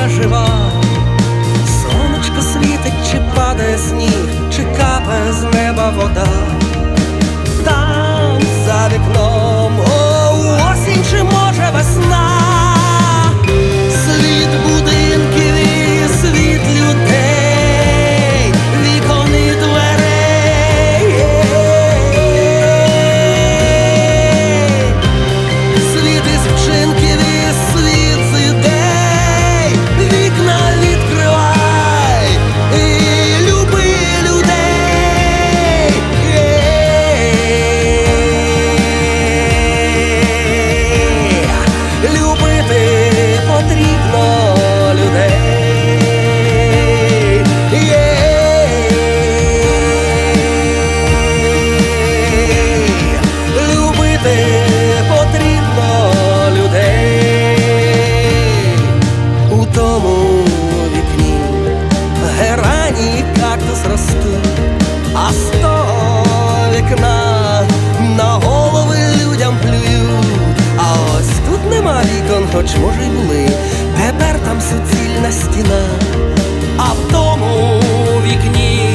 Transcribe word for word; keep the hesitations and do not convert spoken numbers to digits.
природа жива. Сонечко світить, чи падає сніг, чи капає з неба вода. Там за вікном о, осінь, чи може весна. Світ будинків і світ людей, вікон і дверей. Світ із вчинків і світ з ідей. Вікна відкривай і люби людей. Любити потрібно людей. Любити потрібно людей. У тому вікні герані і кактус ростуть, а з того вікна на голови людям плюють. А ось тут нема вікон, хоч може й були, тепер там суцільна стіна. А в тому вікні